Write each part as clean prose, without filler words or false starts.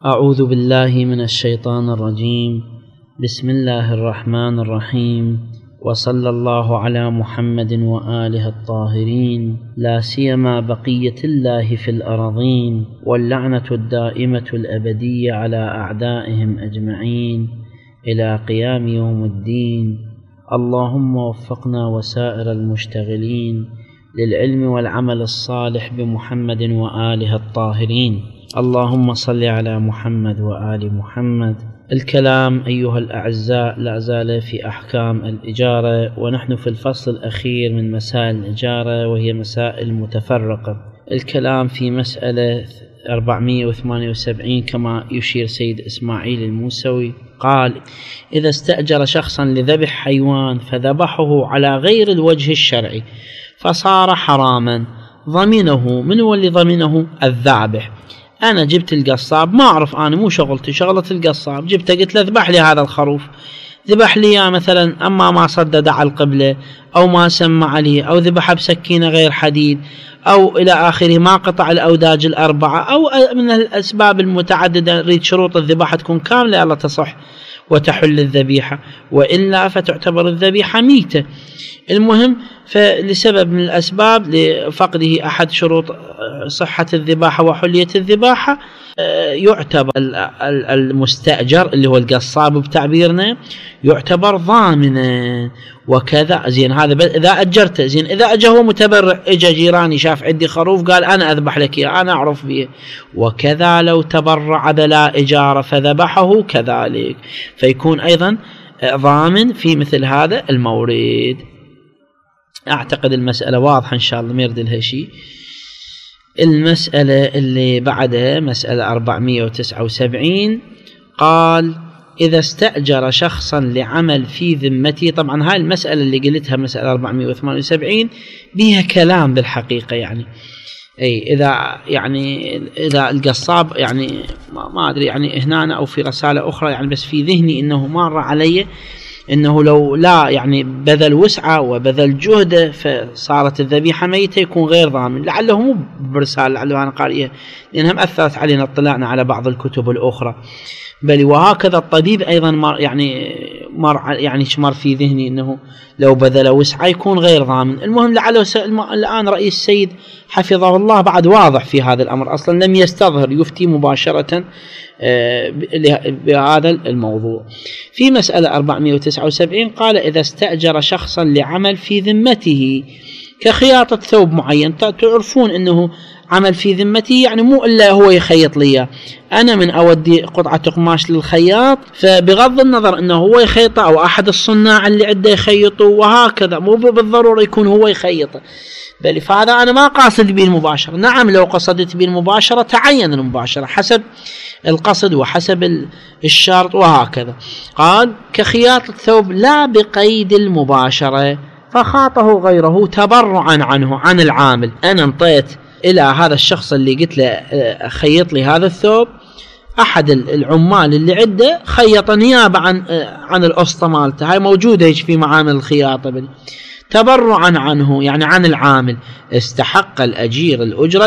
أعوذ بالله من الشيطان الرجيم. بسم الله الرحمن الرحيم، وصلى الله على محمد وآله الطاهرين، لا سيما بقية الله في الأرضين، واللعنة الدائمة الأبدية على أعدائهم أجمعين إلى قيام يوم الدين. اللهم وفقنا وسائر المشتغلين للعلم والعمل الصالح بمحمد وآله الطاهرين. اللهم صل على محمد وآل محمد. الكلام أيها الأعزاء لا زال في أحكام الإجارة، ونحن في الفصل الأخير من مسائل الإجارة، وهي مسائل متفرقة. الكلام في مسألة 478 كما يشير سيد إسماعيل الموسوي، قال: إذا استأجر شخصا لذبح حيوان فذبحه على غير الوجه الشرعي فصار حراما، ضمنه من هو اللي ضمنه؟ الذابح. أنا جبت القصاب، ما أعرف، أنا مو شغلتي، شغلة القصاب، جبته قلت له ذبح لي هذا الخروف، ذبح لي مثلا، أما ما صدد على القبلة أو ما سمع لي أو ذبح بسكينة غير حديد أو إلى آخره، ما قطع الأوداج الأربعة أو من الأسباب المتعددة، نريد شروط الذبيحة تكون كاملة ألا تصح وتحل الذبيحة، وإلا فتعتبر الذبيحة ميتة. المهم، فلسبب من الأسباب لفقده أحد شروط صحة الذباحة وحلية الذباحة، يعتبر المستأجر اللي هو القصاب بتعبيرنا يعتبر ضامنا وكذا. زين، هذا إذا أجرته. زين، إذا أجا هو متبرع، إجا جيراني شاف عندي خروف قال أنا أذبح لك إياه، أنا أعرف به، وكذا لو تبرع بلا إجارة فذبحه كذلك، فيكون أيضا ضامن في مثل هذا المورد. أعتقد المسألة واضحة إن شاء الله، ما يرد لها شيء. المسألة اللي بعدها مسألة 479، قال: إذا استأجر شخصا لعمل في ذمته. طبعا هاي المسألة اللي قلتها مسألة 478 بها كلام بالحقيقة، يعني إذا القصاب، يعني ما أدري، يعني هنا أو في رسالة أخرى، يعني بس في ذهني إنه مر علي إنه لو لا يعني بذل وسعة وبذل جهده فصارت الذبيحة ميتة يكون غير ضامن. لعله مو برسالة، لعله أنا قارئها لأنها مأثرت علينا، اطلعنا على بعض الكتب الأخرى. بل وهكذا الطبيب أيضا مر في ذهني إنه لو بذل وسعة يكون غير ضامن. المهم، لعله الآن رئيس السيد حفظه الله بعد واضح في هذا الأمر، أصلا لم يستظهر يفتي مباشرة بهذا الموضوع. في مسألة 479 قال: إذا استأجر شخصا لعمل في ذمته كخياطة ثوب معين. تعرفون أنه عمل في ذمته يعني مو إلا هو يخيط لي، أنا من أودي قطعة قماش للخياط، فبغض النظر أنه هو يخيطه أو أحد الصناع اللي عنده يخيطه، وهكذا مو بالضرورة يكون هو يخيطه، بل فهذا أنا ما قاصد به المباشرة. نعم، لو قصدت به المباشرة تعين المباشرة حسب القصد وحسب الشرط وهكذا. قال: كخياطة ثوب لا بقيد المباشرة فخاطه غيره تبرعا عنه عن العامل. أنا انطيت إلى هذا الشخص اللي قلت له خيط لي هذا الثوب، أحد العمال اللي عنده خيط نيابة عن الأسطى مالته، هاي موجودة هيك في معامل الخياطة، تبرعا عنه يعني عن العامل. استحق الأجير الأجرة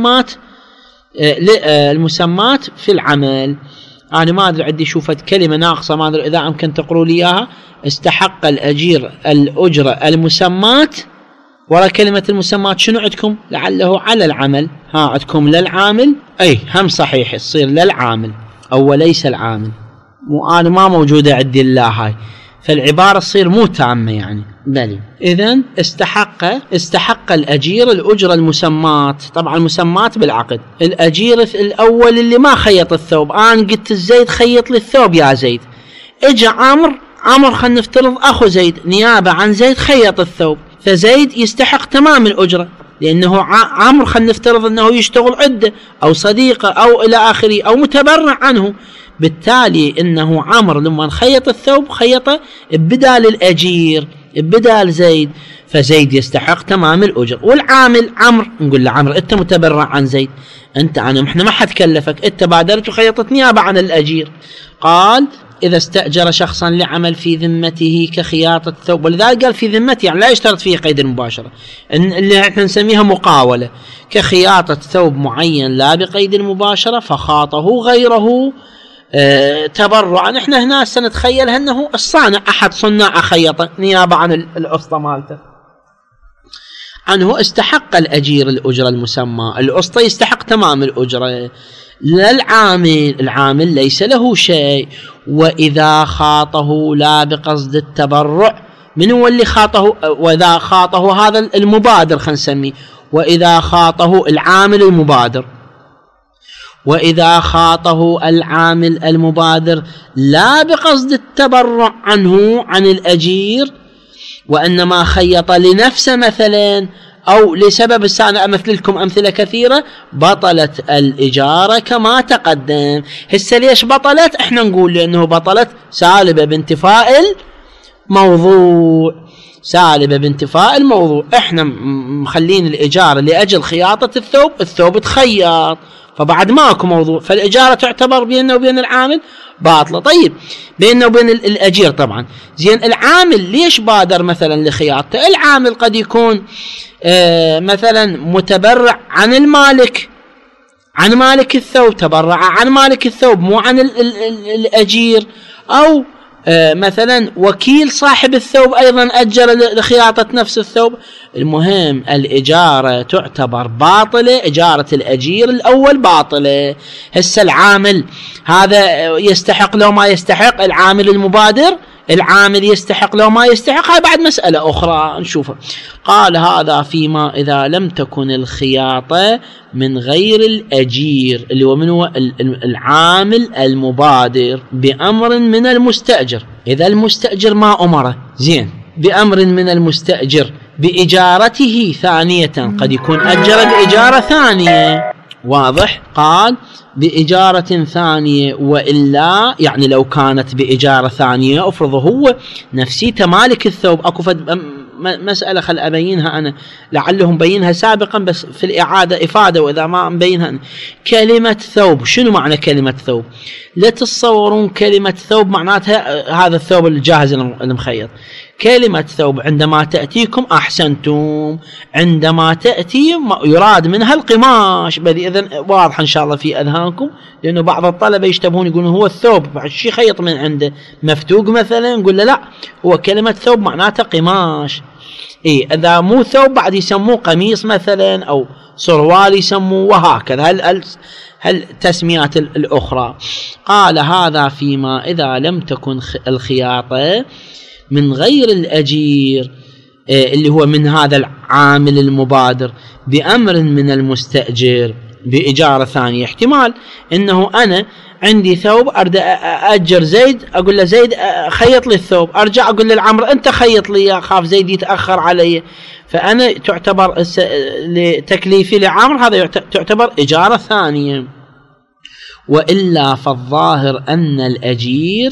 المسمات في العمل. أنا ما أدري، عندي شوفت كلمة ناقصة، ما أدري إذا يمكن تقروا لي إياها. استحق الأجير الأجرة المسمات، ولا كلمة المسمات شنو عندكم؟ لعله على العمل، عندكم للعامل، هم صحيح تصير للعامل أو ليس العامل، أنا ما موجودة عندي الله هاي، فالعبارة تصير مو تامة يعني. بلي إذن استحق الأجير الأجرة المسمات. طبعا المسمات بالعقد. الأجير الأول اللي ما خيط الثوب، أنا قلت الزيد خيط لي الثوب يا زيد، إجا عمر خلينا نفترض أخو زيد نيابة عن زيد خيط الثوب، فزيد يستحق تمام الأجرة، لأنه عمر خلينا نفترض أنه يشتغل عده أو صديقه أو إلى آخره أو متبرع عنه، بالتالي إنه عمر لما خيط الثوب خيطه بدال الأجير بدال زيد، فزيد يستحق تمام الأجر. والعامل عمر، نقول له عمر أنت متبرع عن زيد، إحنا ما حد كلفك، أنت بادرت وخيطت نيابة عن الأجير. قال: إذا استأجر شخصا لعمل في ذمته كخياطة ثوب، ولذلك قال في ذمته يعني لا يشترط فيه قيد المباشرة، اللي احنا نسميها مقاولة، كخياطة ثوب معين لا بقيد المباشرة فخاطه غيره تبرعا. احنا هنا سنتخيل أنه الصانع أحد صناع خيطة نيابة عن الأسطى مالته، عنه استحق الأجير الأجرة المسمى، الأسطى يستحق تمام الأجرة، لا العامل ليس له شيء. وإذا خاطه لا بقصد التبرع، من هو اللي خاطه؟ وإذا خاطه هذا المبادر خلينا نسميه، وإذا خاطه العامل المبادر، وإذا خاطه العامل المبادر لا بقصد التبرع عنه عن الأجير، وإنما خيط لنفسه مثلا أو لسبب السنة، أمثل لكم أمثلة كثيرة، بطلت الإجارة كما تقدم. هسه ليش بطلت؟ احنا نقول لأنه بطلت سالبة بانتفاء الموضوع، سالبة بانتفاء الموضوع. احنا مخلين الإجارة لأجل خياطة الثوب تخيط، فبعد ماكو موضوع، فالإجارة تعتبر بيننا وبين العامل باطلة. طيب بيننا وبين الأجير طبعا زين، العامل ليش بادر مثلا لخياطته؟ العامل قد يكون مثلا متبرع عن المالك، عن مالك الثوب، تبرع عن مالك الثوب مو عن الأجير، أو مثلا وكيل صاحب الثوب أيضا أجر لخياطة نفس الثوب. المهم الإجارة تعتبر باطلة، إجارة الأجير الأول باطلة. هسه العامل هذا يستحق لو ما يستحق، العامل المبادر العامل يستحق لو ما يستحق، هاي بعد مسألة أخرى نشوفها. قال هذا فيما إذا لم تكن الخياطة من غير الأجير اللي هو من هو العامل المبادر بأمر من المستأجر. إذا المستأجر ما أمره زين بأمر من المستأجر بإجارته ثانية، قد يكون أجر بإجارة ثانية، واضح؟ قال بإجارة ثانية، وإلا يعني لو كانت بإجارة ثانية أفرض هو نفسيته مالك الثوب. أكو مسألة خل أبينها أنا، لعلهم بينها سابقا بس في الإعادة إفادة، وإذا ما مبينها أنا. كلمة ثوب، شنو معنى كلمة ثوب؟ لا تتصورون كلمة ثوب معناتها هذا الثوب الجاهز المخيط. كلمة ثوب عندما تأتيكم أحسنتم، عندما تأتي يراد منها القماش، بذي إذن واضح إن شاء الله في أذهانكم، لأنه بعض الطلبة يشتبهون يقولون هو الثوب بعد شي خيط من عنده مفتوق مثلا، نقول له لا، هو كلمة ثوب معناتها قماش. إذا مو ثوب بعد يسموه قميص مثلا أو سروال يسموه، وهكذا هل تسميات الأخرى. قال هذا فيما إذا لم تكن الخياطة من غير الأجير اللي هو من هذا العامل المبادر بأمر من المستأجر بإجارة ثانية. احتمال إنه أنا عندي ثوب أجر زيد، أقول له زيد خيط لي الثوب، أرجع أقول للعمر أنت خيط لي، أخاف زيد يتأخر علي، فأنا تعتبر لتكليفي لعمر هذا تعتبر إجارة ثانية. وإلا فالظاهر أن الأجير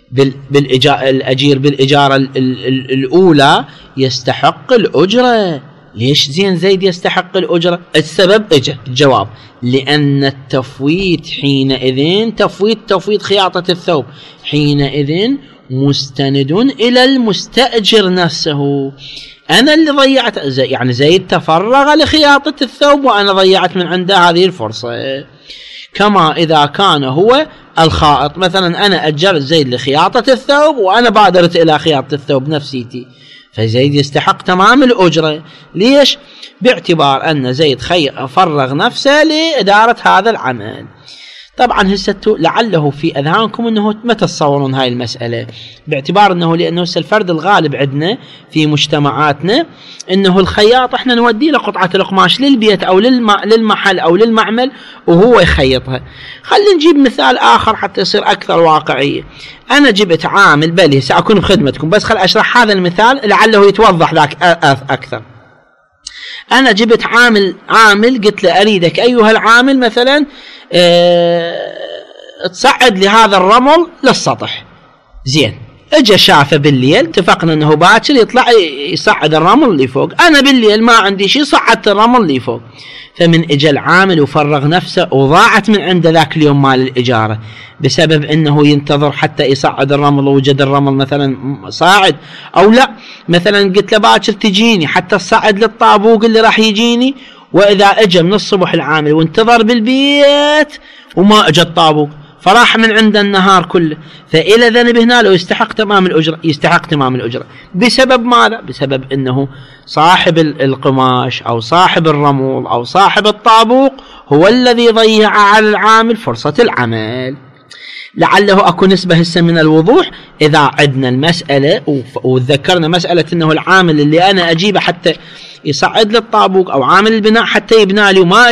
بالإجارة الأولى يستحق الأجرة. ليش زين زيد يستحق الأجرة؟ السبب الجواب لأن التفويت حينئذ تفويت خياطة الثوب حينئذ مستند إلى المستأجر نفسه. أنا اللي ضيعت، يعني زيد تفرغ لخياطة الثوب وأنا ضيعت من عنده هذه الفرصة. كما إذا كان هو الخائط، مثلا أنا أجرت زيد لخياطة الثوب وأنا بادرت إلى خياطة الثوب نفسيتي، فزيد يستحق تمام الأجرة. ليش؟ باعتبار أن زيد فرغ نفسه لإدارة هذا العمل. طبعا هسه لعله في أذهانكم أنه ما تتصورون هاي المسألة، باعتبار أنه لأنه الفرد الغالب عندنا في مجتمعاتنا أنه الخياط احنا نودي له قطعة القماش للبيت أو للمحل أو للمعمل وهو يخيطها. خلينا نجيب مثال آخر حتى يصير أكثر واقعية. أنا جبت عامل، بل سأكون بخدمتكم بس خل أشرح هذا المثال لعله يتوضح ذاك أكثر. أنا جبت عامل قلت له أريدك أيها العامل مثلا تصعد لهذا الرمل للسطح. زين اجى شافه بالليل، اتفقنا انه باكر يطلع يصعد الرمل اللي فوق، انا بالليل ما عندي شيء صعدت الرمل اللي فوق. فمن اجى العامل وفرغ نفسه وضاعت من عنده ذاك اليوم مال الاجاره بسبب انه ينتظر حتى يصعد الرمل، ووجد الرمل مثلا صاعد، او لا مثلا قلت له باكر تجيني حتى تصعد للطابوق اللي راح يجيني، واذا اجى من الصبح العامل وانتظر بالبيت وما اجى الطابوق فراح من عند النهار كله، فإلى ذنب هنا لو يستحق تمام الأجرة، يستحق تمام الأجرة. بسبب ماذا؟ بسبب أنه صاحب القماش أو صاحب الرمول أو صاحب الطابوق هو الذي ضيع على العامل فرصة العمل. لعله أكو نسبة هسه من الوضوح إذا عدنا المسألة وذكرنا مسألة أنه العامل اللي أنا أجيبه حتى يصعد للطابوق أو عامل البناء حتى يبنى لي وما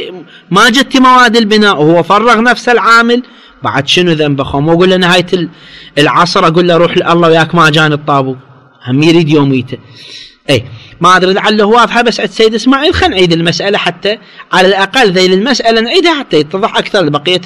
جت مواد البناء وهو فرغ نفس العامل، بعد شنو ذنبه؟ مو أقول له نهاية العصر أقول له روح لله وياك ما جاني الطابوق، هم يريد يوميته. أي ما أدري لعله واضحة، بس عند سيد إسماعيل خلينا نعيد المسألة حتى على الأقل ذيل المسألة نعيدها حتى يتضح أكثر لبقية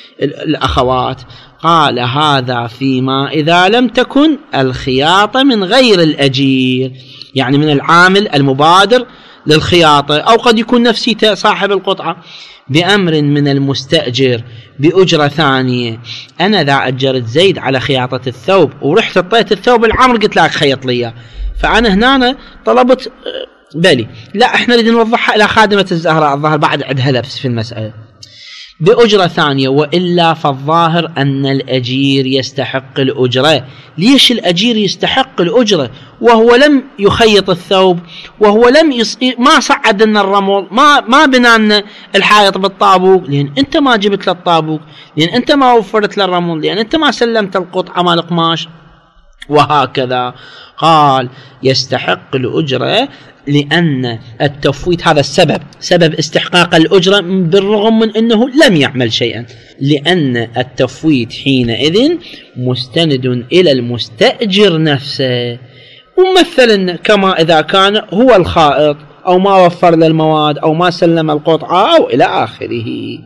الأخوات. قال هذا فيما إذا لم تكن الخياطة من غير الأجير، يعني من العامل المبادر للخياطة، أو قد يكون نفسيته صاحب القطعة بأمر من المستأجر بأجرة ثانية. أنا ذا أجرت زيد على خياطة الثوب ورحت اعطيت الثوب العمر قلت لك خيط لي، فأنا هنا طلبت بالي لا احنا نريد نوضحها إلى خادمة الزهراء الظاهر بعد عندها لبس في المسألة بأجرة ثانية، وإلا فالظاهر أن الأجير يستحق الأجرة. ليش الأجير يستحق الأجرة وهو لم يخيط الثوب، وهو ما صعد لنا الرمل، ما بنانا الحائط بالطابوق، لأن أنت ما جبت له الطابوق، لأن أنت ما وفرت له الرمل، لأن أنت ما سلمت القطعة مال القماش، وهكذا. قال يستحق الأجرة لأن التفويت هذا سبب استحقاق الأجرة بالرغم من أنه لم يعمل شيئا، لأن التفويت حينئذ مستند إلى المستأجر نفسه، ومثلا كما إذا كان هو الخائط أو ما وفر للمواد أو ما سلم القطعة أو إلى آخره.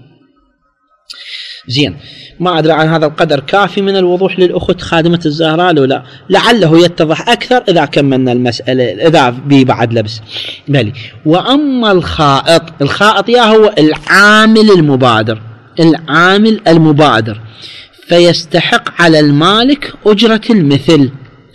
زين، ما أدري عن هذا القدر كافي من الوضوح للأخت خادمة الزهراء لو لا، لعله يتضح أكثر إذا كملنا المسألة إذا بي بعد لبس. بلي وأما الخائط يا هو العامل المبادر فيستحق على المالك أجرة المثل،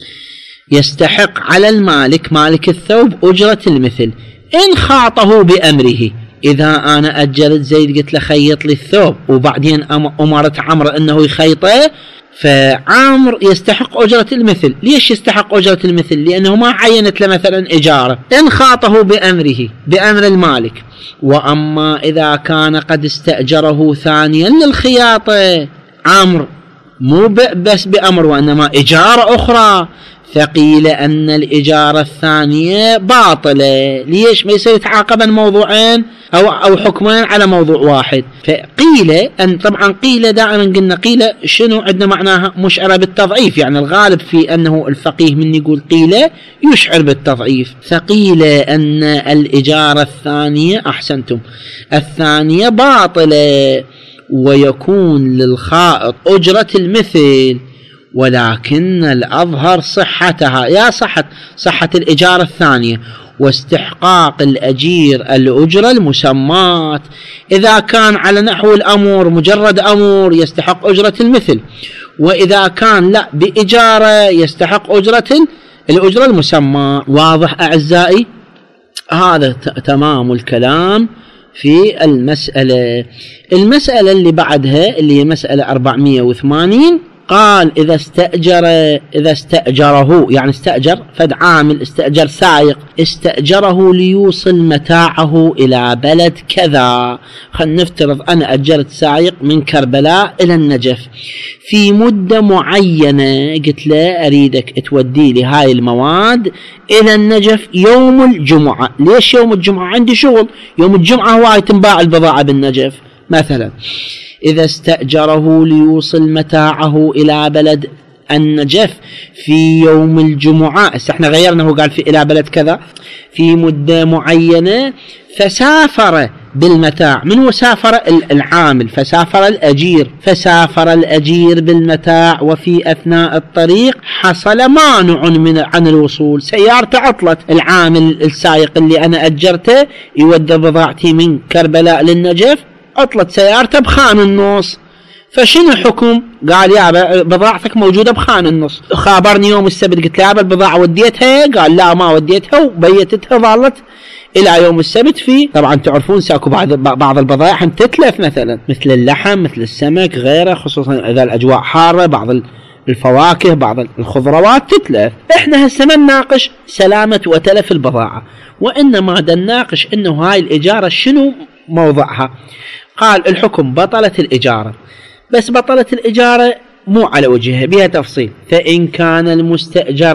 يستحق على المالك مالك الثوب أجرة المثل إن خاطه بأمره. إذا أنا أجرت زيد قلت له خيط لي الثوب وبعدين أمرت عمرو أنه يخيطه، فعامر يستحق أجرة المثل. ليش يستحق أجرة المثل؟ لأنه ما عينت له مثلا إجارة إن خاطه بأمره بأمر المالك. وأما إذا كان قد استأجره ثانيا للخياطة عامر مو بس بأمر وإنما إجارة أخرى، فقيل أن الإجارة الثانية باطلة. ليش؟ ما يصير يتعاقبا موضوعين أو حكمين على موضوع واحد. فقيل أن طبعا قيل دائما قلنا قيل شنو عندنا معناها مشعرة بالتضعيف، يعني الغالب في أنه الفقيه من يقول قيل يشعر بالتضعيف. فقيل أن الإجارة الثانية أحسنتم الثانية باطلة ويكون للخائط أجرة المثل، ولكن الأظهر صحتها يا صحة الإجارة الثانية واستحقاق الأجير الأجرة المسمات. إذا كان على نحو الأمر مجرد أمر يستحق أجرة المثل، وإذا كان لا بإجارة يستحق الأجرة المسمى. واضح أعزائي؟ هذا تمام الكلام في المسألة اللي بعدها اللي هي مسألة 480. قال إذا استأجره يعني استأجر فد عامل، استأجر سائق، استأجره ليوصل متاعه إلى بلد كذا. خلينا نفترض أنا أجرت سائق من كربلاء إلى النجف في مدة معينة، قلت له أريدك تودي لي هاي المواد إلى النجف يوم الجمعة. ليش يوم الجمعة؟ عندي شغل يوم الجمعة، هو تنباع البضاعة بالنجف مثلا. إذا استأجره ليوصل متاعه إلى بلد النجف في يوم الجمعة، احنا غيرنا، هو قال في إلى بلد كذا في مدة معينة، فسافر بالمتاع. من وسافر العامل فسافر الأجير، فسافر الأجير بالمتاع وفي أثناء الطريق حصل مانع عن الوصول، سيارته عطلت، العامل السائق اللي أنا أجرته يودي بضاعتي من كربلاء للنجف، عطلت سيارته بخان النص، فشنو الحكم؟ قال يا بضاعتك موجودة بخان النص، خابرني يوم السبت قلت له البضاعة وديتها، قال لا ما وديتها وبيتتها ظلت إلى يوم السبت. فيه طبعا تعرفون ساكو بعض البضائع تتلف، مثلا مثل اللحم مثل السمك غيره، خصوصا إذا الأجواء حارة، بعض الفواكه بعض الخضروات تتلف. احنا هسه ما نناقش سلامة وتلف البضاعة، وإنما نناقش إنه هاي الإجارة شنو موضعها. قال الحكم بطلت الإجارة، بس بطلت الإجارة مو على وجهها، بها تفصيل. فإن كان المستأجر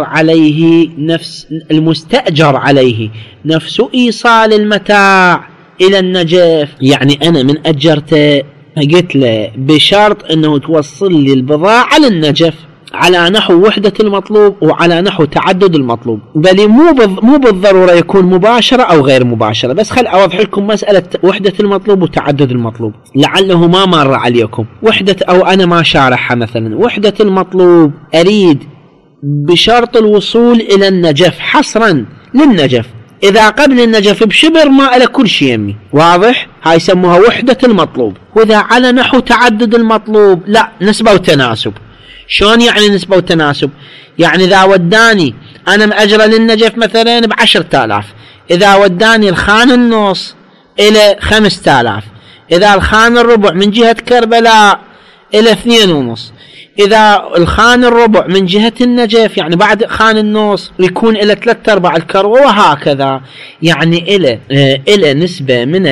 عليه نفس إيصال المتاع إلى النجف، يعني أنا من أجرته قلت له بشرط أنه توصل لي البضاعة للنجف على نحو وحدة المطلوب وعلى نحو تعدد المطلوب، بل مو بالضرورة يكون مباشرة أو غير مباشرة، بس خل أوضح لكم مسألة وحدة المطلوب وتعدد المطلوب لعله ما مر عليكم. وحدة أو أنا ما شارحها، مثلا وحدة المطلوب أريد بشرط الوصول إلى النجف حصرا للنجف، إذا قبل النجف بشبر ما إلى كل شيء يمي، واضح؟ هاي يسموها وحدة المطلوب. وإذا على نحو تعدد المطلوب لا، نسبة وتناسب. شلون يعني نسبة وتناسب؟ يعني إذا وداني أنا مأجرة للنجف مثلا ب10,000، إذا وداني الخان النص إلى 5000، إذا الخان الربع من جهة كربلاء إلى 2.5، إذا الخان الربع من جهة النجف يعني بعد خان النص يكون إلى 3/4 الكروة، وهكذا. يعني إلى نسبة من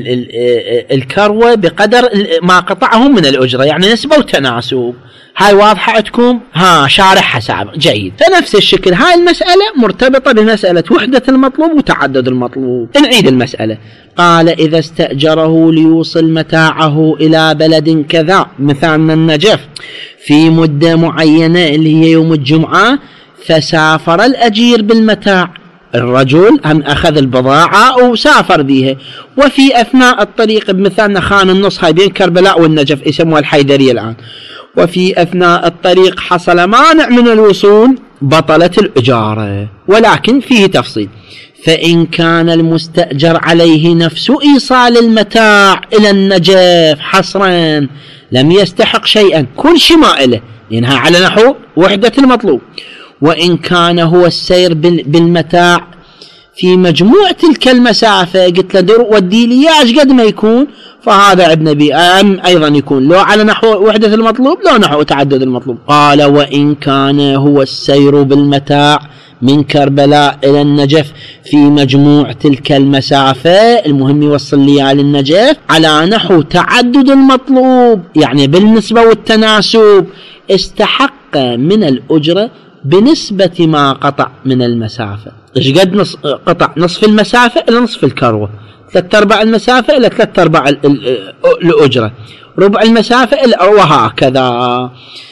الكروة بقدر ما قطعهم من الأجرة، يعني نسبة وتناسب. هاي واضحة عندكم؟ شارح حساب جيد. فنفس الشكل هاي المسألة مرتبطة بمسألة وحدة المطلوب وتعدد المطلوب. نعيد المسألة. قال إذا استأجره ليوصل متاعه إلى بلد كذا، مثلا النجف، في مدة معينة اللي هي يوم الجمعة، فسافر الأجير بالمتاع، الرجل هم أخذ البضاعة وسافر بيها، وفي أثناء الطريق بمثالنا خان النص هاي بين كربلاء والنجف يسموها الحيدرية الآن، وفي أثناء الطريق حصل مانع من الوصول، بطلت الإجارة. ولكن فيه تفصيل. فإن كان المستأجر عليه نفس إيصال المتاع إلى النجف حصرا لم يستحق شيئا، كل شيء ما إله، لأنها على نحو وحدة المطلوب. وإن كان هو السير بالمتاع في مجموع تلك المسافة، قلت له در ودي لي ايش قد ما يكون، فهذا ابن بي أيضا يكون لو على نحو وحدة المطلوب لو نحو تعدد المطلوب. قال وإن كان هو السير بالمتاع من كربلاء إلى النجف في مجموع تلك المسافة، المهم يوصل لي للنجف على نحو تعدد المطلوب، يعني بالنسبة والتناسب، استحق من الأجرة بنسبة ما قطع من المسافة. إيش قد قطع؟ نصف المسافة إلى نصف الكروة، 3/4 المسافة إلى 3/4 الأجرة، ربع المسافة إلى، وهكذا.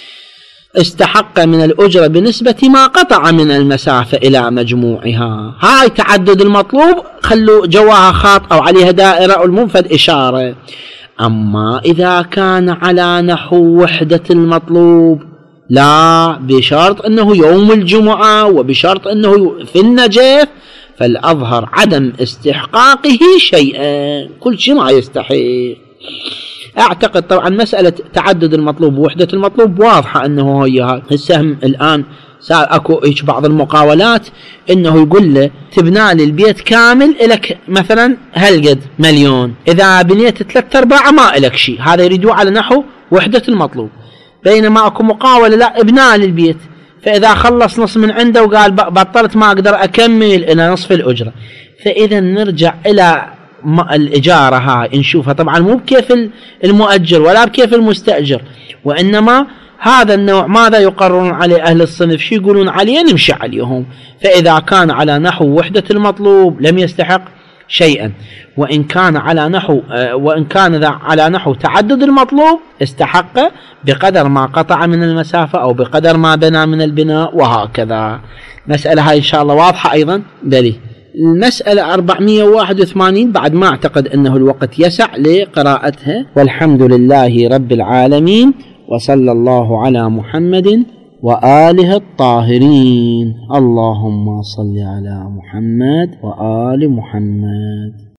استحق من الأجرة بنسبة ما قطع من المسافة إلى مجموعها. هاي تعدد المطلوب، خلوا جواها خاط أو عليها دائرة أو المنفذ إشارة. أما إذا كان على نحو وحدة المطلوب، لا، بشرط أنه يوم الجمعة وبشرط أنه في النجف، فالأظهر عدم استحقاقه شيئا، كل شيء ما يستحق. أعتقد طبعا مسألة تعدد المطلوب ووحدة المطلوب واضحة أنه هي السهم. الآن صار أكو بعض المقاولات أنه يقول له تبنى لي البيت كامل إلك مثلا هالقد مليون، إذا بنيت 3/4 ما إلك شيء، هذا يريدوه على نحو وحدة المطلوب. بينما أكو مقاولة لا، ابنى لي البيت، فإذا خلص نص من عنده وقال بطلت ما أقدر أكمل إلى نصف الأجرة. فإذا نرجع إلى الإجارة هاي نشوفها طبعا مو بكيف المؤجر ولا بكيف المستأجر، وإنما هذا النوع ماذا يقررون عليه أهل الصنف، شو يقولون عليه نمشي عليهم. فإذا كان على نحو وحدة المطلوب لم يستحق شيئا، وإن كان على نحو تعدد المطلوب استحق بقدر ما قطع من المسافة أو بقدر ما بنى من البناء، وهكذا. مسألة هاي إن شاء الله واضحة أيضا. بلي المسألة 481 بعد ما أعتقد أنه الوقت يسع لقراءتها. والحمد لله رب العالمين، وصلى الله على محمد وآله الطاهرين. اللهم صل على محمد وآل محمد.